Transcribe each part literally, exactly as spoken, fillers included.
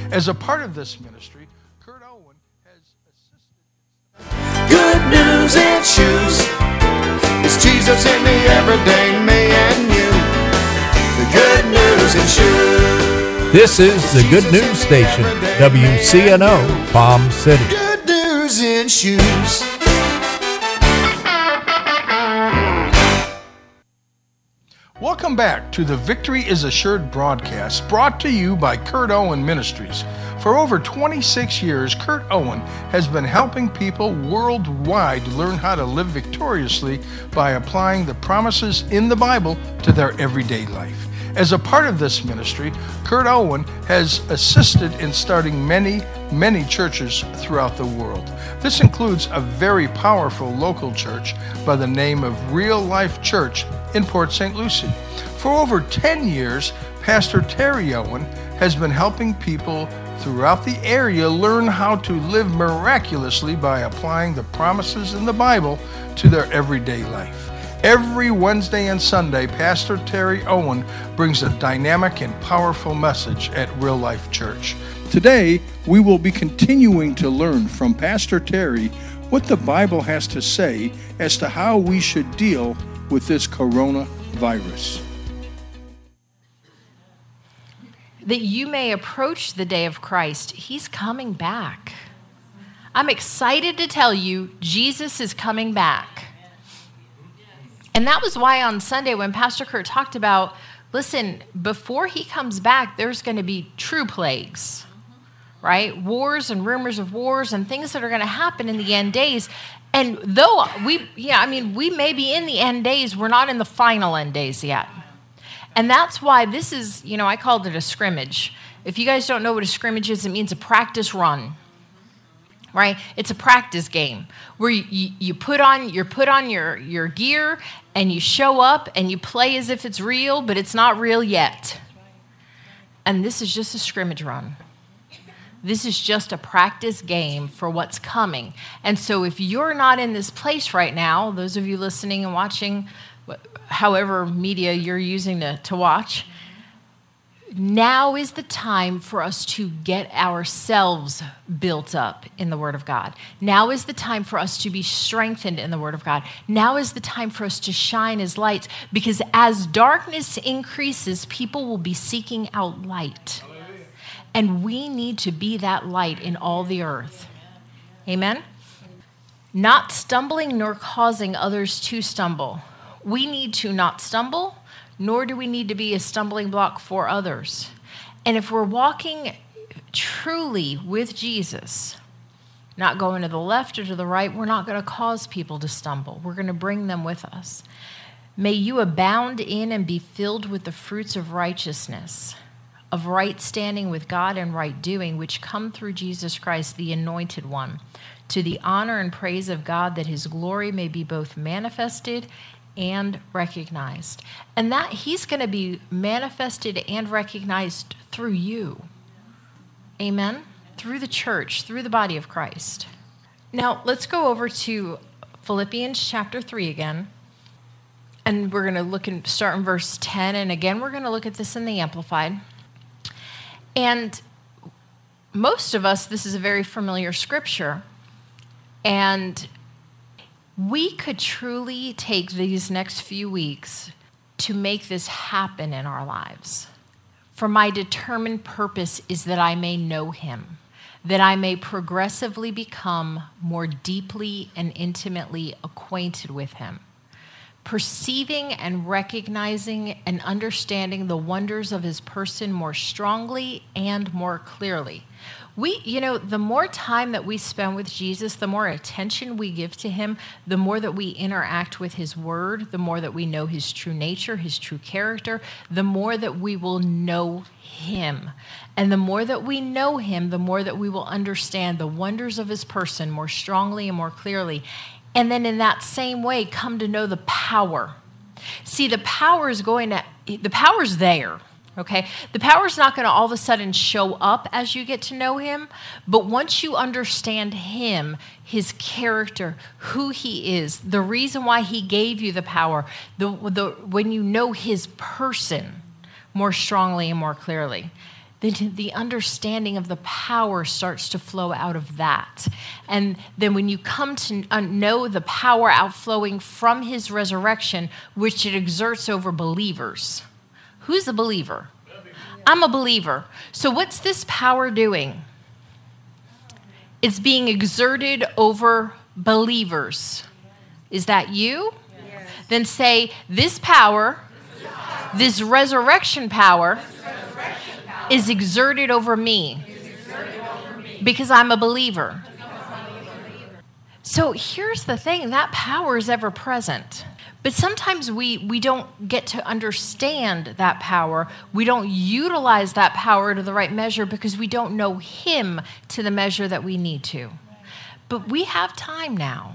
As a part of this ministry, Kurt Owen has assisted. Good news and shoes. It's Jesus in the everyday me and you. The good news and shoes. This is the Good News Station, W C N O, Palm City. Good news and shoes. Welcome back to the Victory is Assured broadcast, brought to you by Kurt Owen Ministries. For over twenty-six years, Kurt Owen has been helping people worldwide learn how to live victoriously by applying the promises in the Bible to their everyday life. As a part of this ministry, Kurt Owen has assisted in starting many, many churches throughout the world. This includes a very powerful local church by the name of Real Life Church in Port Saint Lucie. For over ten years, Pastor Terry Owen has been helping people throughout the area learn how to live miraculously by applying the promises in the Bible to their everyday life. Every Wednesday and Sunday, Pastor Terry Owen brings a dynamic and powerful message at Real Life Church. Today, we will be continuing to learn from Pastor Terry what the Bible has to say as to how we should deal with this coronavirus. That you may approach the day of Christ. He's coming back. I'm excited to tell you, Jesus is coming back. And that was why on Sunday when Pastor Kurt talked about, listen, before he comes back, there's going to be true plagues, right? Wars and rumors of wars and things that are going to happen in the end days. And though we, yeah, I mean, we may be in the end days, we're not in the final end days yet. And that's why this is, you know, I called it a scrimmage. If you guys don't know what a scrimmage is, it means a practice run. Right? It's a practice game where you, you, you put on you put on your, your gear and you show up and you play as if it's real, but it's not real yet. And this is just a scrimmage run. This is just a practice game for what's coming. And so if you're not in this place right now, those of you listening and watching, however media you're using to, to watch, now is the time for us to get ourselves built up in the Word of God. Now is the time for us to be strengthened in the Word of God. Now is the time for us to shine as lights, because as darkness increases, people will be seeking out light. And we need to be that light in all the earth. Amen? Not stumbling nor causing others to stumble. We need to not stumble, nor do we need to be a stumbling block for others. And if we're walking truly with Jesus, not going to the left or to the right, we're not going to cause people to stumble. We're going to bring them with us. May you abound in and be filled with the fruits of righteousness, of right standing with God and right doing, which come through Jesus Christ, the Anointed One, to the honor and praise of God, that his glory may be both manifested and recognized. And that he's going to be manifested and recognized through you. Amen? Through the church, through the body of Christ. Now, let's go over to Philippians chapter three again. And we're going to look and start in verse ten. And again, we're going to look at this in the Amplified. And most of us, this is a very familiar scripture. And we could truly take these next few weeks to make this happen in our lives. For my determined purpose is that I may know him, that I may progressively become more deeply and intimately acquainted with him, perceiving and recognizing and understanding the wonders of his person more strongly and more clearly. We, you know, the more time that we spend with Jesus, the more attention we give to him, the more that we interact with his word, the more that we know his true nature, his true character, the more that we will know him. And the more that we know him, the more that we will understand the wonders of his person more strongly and more clearly. And then in that same way, come to know the power. See, the power is going to, the power's there. Okay, the power's not going to all of a sudden show up as you get to know him, but once you understand him, his character, who he is, the reason why he gave you the power, the, the when you know his person more strongly and more clearly, then the understanding of the power starts to flow out of that. And then when you come to know the power outflowing from his resurrection, which it exerts over believers. Who's a believer? I'm a believer. So what's this power doing? It's being exerted over believers. Is that you? Yes. Then say, this power, this resurrection power, is exerted over me because I'm a believer. So here's the thing, that power is ever present. But sometimes we, we don't get to understand that power. We don't utilize that power to the right measure because we don't know him to the measure that we need to. But we have time now.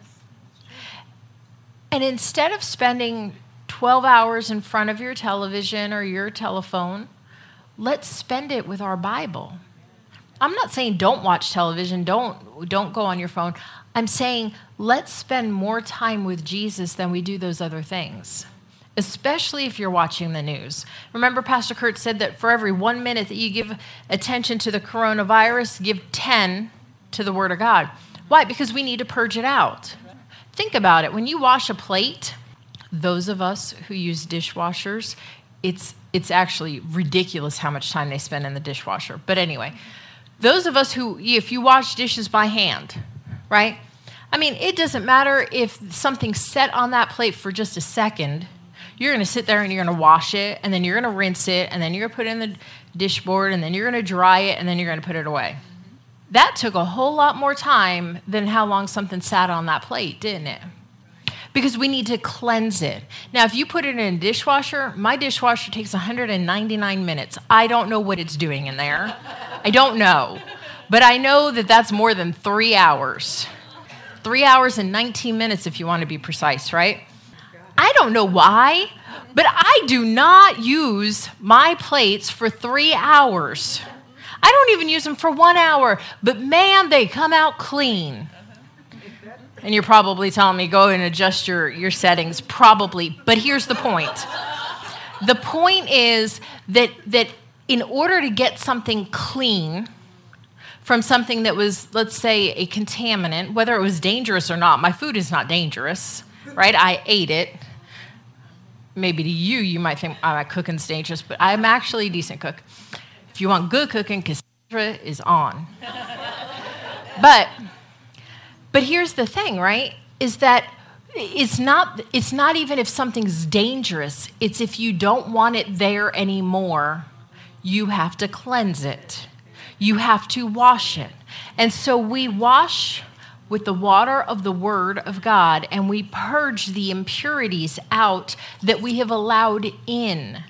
And instead of spending twelve hours in front of your television or your telephone, let's spend it with our Bible. I'm not saying don't watch television, don't, don't go on your phone. I'm saying let's spend more time with Jesus than we do those other things, especially if you're watching the news. Remember, Pastor Kurt said that for every one minute that you give attention to the coronavirus, give ten to the Word of God. Why? Because we need to purge it out. Think about it. When you wash a plate, those of us who use dishwashers, it's it's actually ridiculous how much time they spend in the dishwasher. But anyway, those of us who, if you wash dishes by hand, right? I mean, it doesn't matter if something's set on that plate for just a second. You're going to sit there and you're going to wash it, and then you're going to rinse it, and then you're going to put it in the dishboard, and then you're going to dry it, and then you're going to put it away. That took a whole lot more time than how long something sat on that plate, didn't it? Because we need to cleanse it. Now, if you put it in a dishwasher, my dishwasher takes one hundred ninety-nine minutes. I don't know what it's doing in there. I don't know. But I know that that's more than three hours. Three hours and nineteen minutes if you want to be precise, right? I don't know why, but I do not use my plates for three hours. I don't even use them for one hour, but man, they come out clean. And you're probably telling me, go and adjust your, your settings, probably. But here's the point. The point is that, that in order to get something clean from something that was, let's say, a contaminant, whether it was dangerous or not, my food is not dangerous, right? I ate it. Maybe to you, you might think oh, my cooking's dangerous, but I'm actually a decent cook. If you want good cooking, Cassandra is on. But... But here's the thing, right, is that it's not, it's not even if something's dangerous. It's if you don't want it there anymore, you have to cleanse it. You have to wash it. And so we wash with the water of the Word of God, and we purge the impurities out that we have allowed in,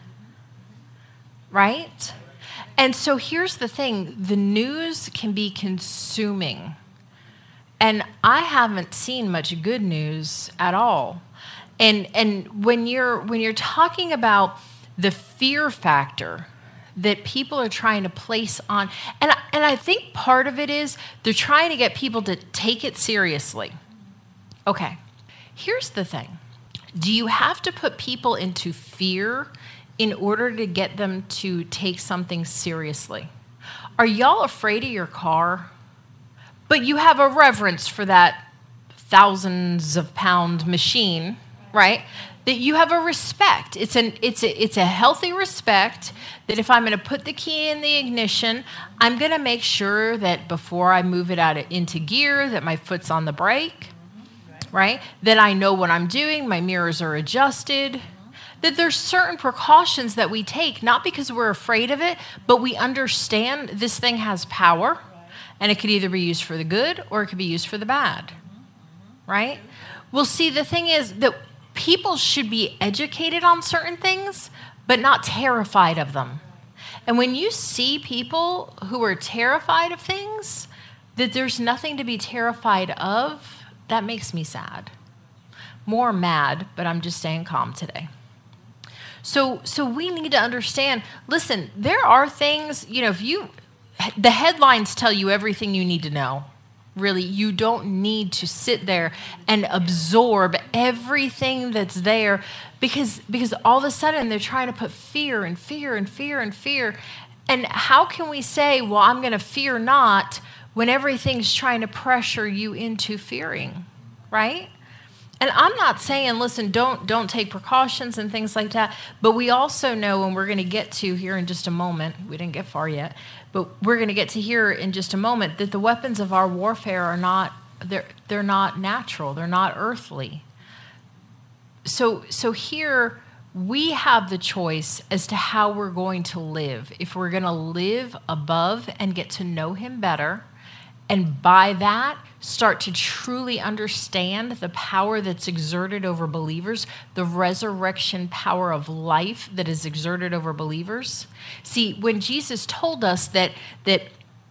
right? And so here's the thing. The news can be consuming. And I haven't seen much good news at all. And and when you're when you're talking about the fear factor that people are trying to place on, and and I think part of it is they're trying to get people to take it seriously. Okay, here's the thing. Do you have to put people into fear in order to get them to take something seriously? Are y'all afraid of your car? But you have a reverence for that thousands of pound machine, right? That you have a respect. It's an it's a it's a healthy respect that if I'm going to put the key in the ignition, I'm going to make sure that before I move it out of, into gear, that my foot's on the brake, right? That I know what I'm doing, my mirrors are adjusted. That there's certain precautions that we take, not because we're afraid of it, but we understand this thing has power. And it could either be used for the good or it could be used for the bad, right? Well, see, the thing is that people should be educated on certain things, but not terrified of them. And when you see people who are terrified of things, that there's nothing to be terrified of, that makes me sad. More mad, but I'm just staying calm today. So, so we need to understand, listen, there are things, you know, if you... The headlines tell you everything you need to know. Really, you don't need to sit there and absorb everything that's there because, because all of a sudden they're trying to put fear and fear and fear and fear. And how can we say, well, I'm going to fear not when everything's trying to pressure you into fearing, right? And I'm not saying, listen, don't don't take precautions and things like that. But we also know, and we're going to get to here in just a moment, we didn't get far yet, but we're going to get to here in just a moment, that the weapons of our warfare are not, they're, they're not natural. They're not earthly. So, so here we have the choice as to how we're going to live. If we're going to live above and get to know him better, and by that, start to truly understand the power that's exerted over believers, the resurrection power of life that is exerted over believers. See, when Jesus told us that, that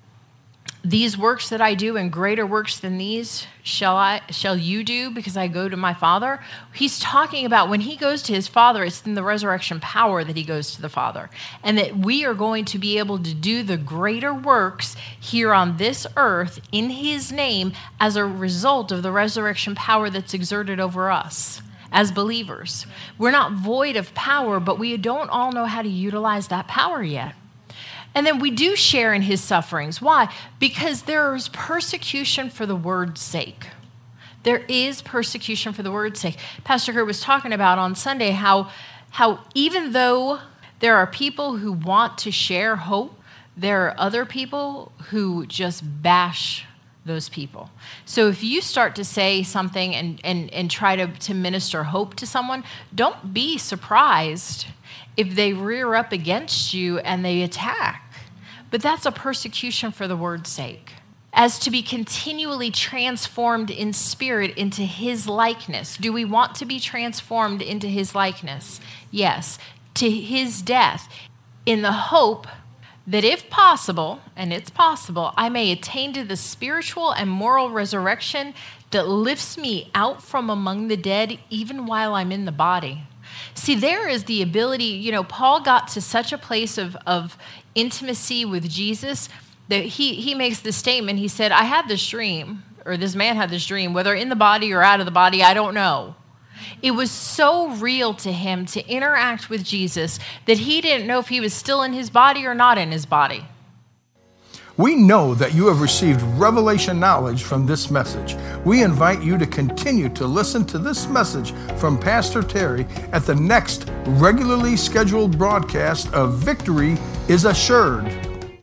these works that I do and greater works than these shall I shall you do because I go to my Father, he's talking about when he goes to his Father, it's in the resurrection power that he goes to the Father. And that we are going to be able to do the greater works here on this earth in his name as a result of the resurrection power that's exerted over us as believers. We're not void of power, but we don't all know how to utilize that power yet. And then we do share in his sufferings. Why? Because there is persecution for the word's sake. There is persecution for the word's sake. Pastor Kurt was talking about on Sunday how, how even though there are people who want to share hope, there are other people who just bash those people. So if you start to say something and, and, and try to, to minister hope to someone, don't be surprised if they rear up against you and they attack. But that's a persecution for the word's sake. As to be continually transformed in spirit into his likeness. Do we want to be transformed into his likeness? Yes. To his death, in the hope that if possible, and it's possible, I may attain to the spiritual and moral resurrection that lifts me out from among the dead even while I'm in the body. See, there is the ability, you know, Paul got to such a place of, of intimacy with Jesus that he, he makes this statement. He said, I had this dream, or this man had this dream, whether in the body or out of the body, I don't know. It was so real to him to interact with Jesus that he didn't know if he was still in his body or not in his body. We know that you have received revelation knowledge from this message. We invite you to continue to listen to this message from Pastor Terry at the next regularly scheduled broadcast of Victory is Assured. If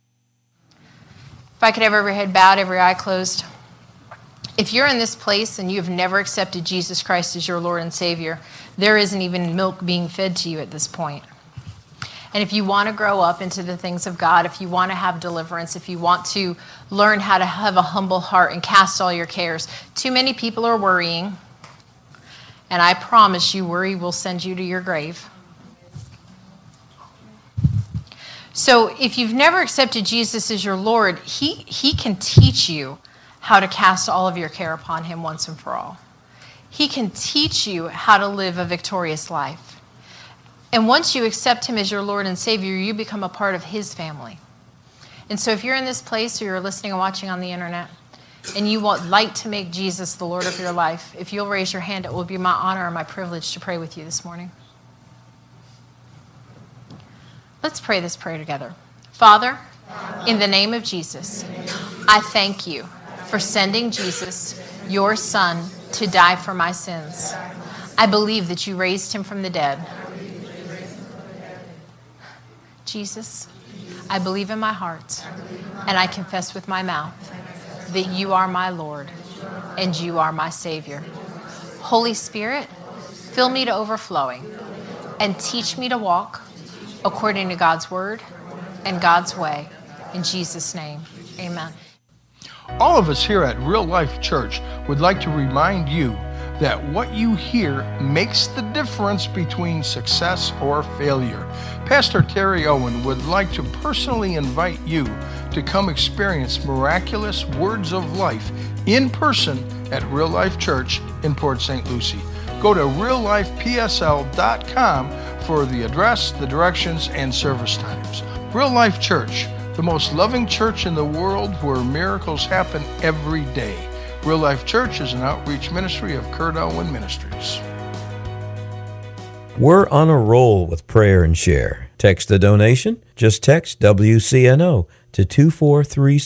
I could have every head bowed, every eye closed. If you're in this place and you've never accepted Jesus Christ as your Lord and Savior, there isn't even milk being fed to you at this point. And if you want to grow up into the things of God, if you want to have deliverance, if you want to learn how to have a humble heart and cast all your cares, too many people are worrying. And I promise you, worry will send you to your grave. So if you've never accepted Jesus as your Lord, he, he can teach you how to cast all of your care upon him once and for all. He can teach you how to live a victorious life. And once you accept him as your Lord and Savior, you become a part of his family. And so if you're in this place or you're listening and watching on the internet and you would like to make Jesus the Lord of your life, if you'll raise your hand, it will be my honor and my privilege to pray with you this morning. Let's pray this prayer together. Father, in the name of Jesus, I thank you for sending Jesus, your Son, to die for my sins. I believe that you raised him from the dead. Jesus, I believe in my heart, and I confess with my mouth that you are my Lord and you are my Savior. Holy Spirit, fill me to overflowing and teach me to walk according to God's word and God's way. In Jesus' name, amen. All of us here at Real Life Church would like to remind you that what you hear makes the difference between success or failure. Pastor Terry Owen would like to personally invite you to come experience miraculous words of life in person at Real Life Church in Port Saint Lucie. Go to real life p s l dot com for the address, the directions, and service times. Real Life Church, the most loving church in the world where miracles happen every day. Real Life Church is an outreach ministry of Kurt Owen Ministries. We're on a roll with Prayer and Share. Text a donation? Just text W C N O to two four three